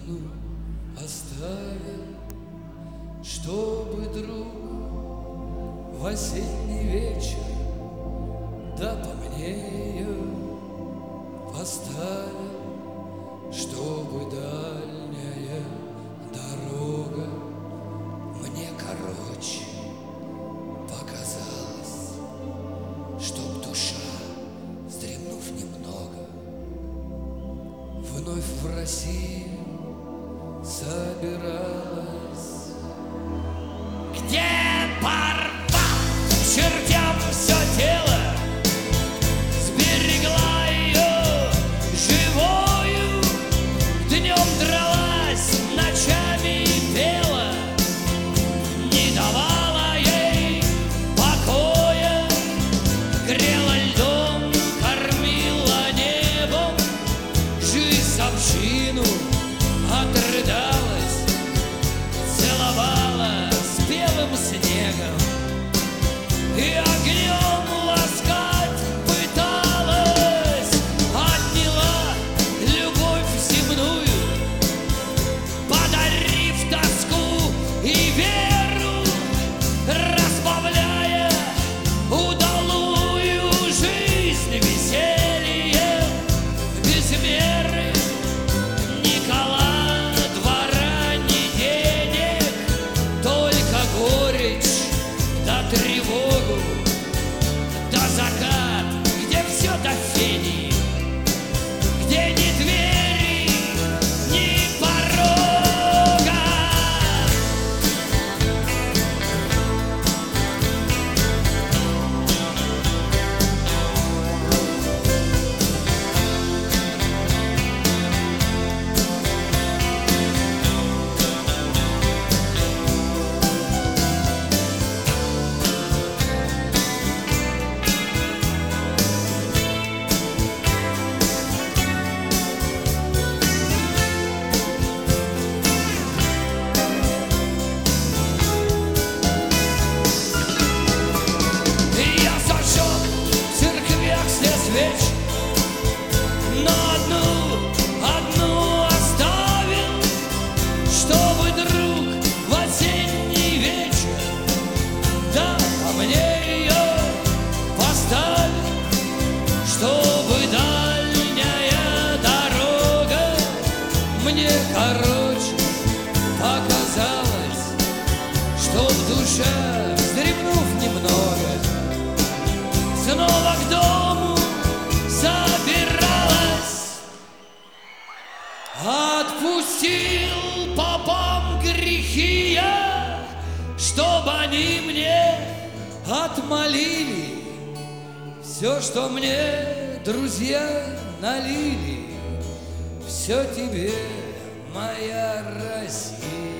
одну оставил, чтобы друг в осенний вечер да по мне ее поставил, чтобы дальняя дорога мне короче показалась, чтоб душа, вздремнув немного, вновь в Россию собиралась. Где порвал чертям все тело, сберегла ее живою, днем дралась, ночами пела, не давала ей покоя, грела льдом, кормила небом, жизнь овчину отрыдалась, целовала с белым снегом и огнем ласкать пыталась, отняла любовь земную, подарив тоску и веру, разбавляя удалую жизнь весельем без меры. Ни кола, двора, ни денег, только горечь да тревогу, да закат, где все до фени, где ни двери, ни порога. И я зажег в церквях все свечи, но одну оставил, чтобы друг в осенний вечер да по мне ее поставил, чтобы дальняя дорога мне короче показалась, чтоб душа, вздремнув немного, снова к дому собиралась. Отпустил попам грехи я, чтобы они мне отмолили все, что мне друзья налили. Все тебе, моя Россия.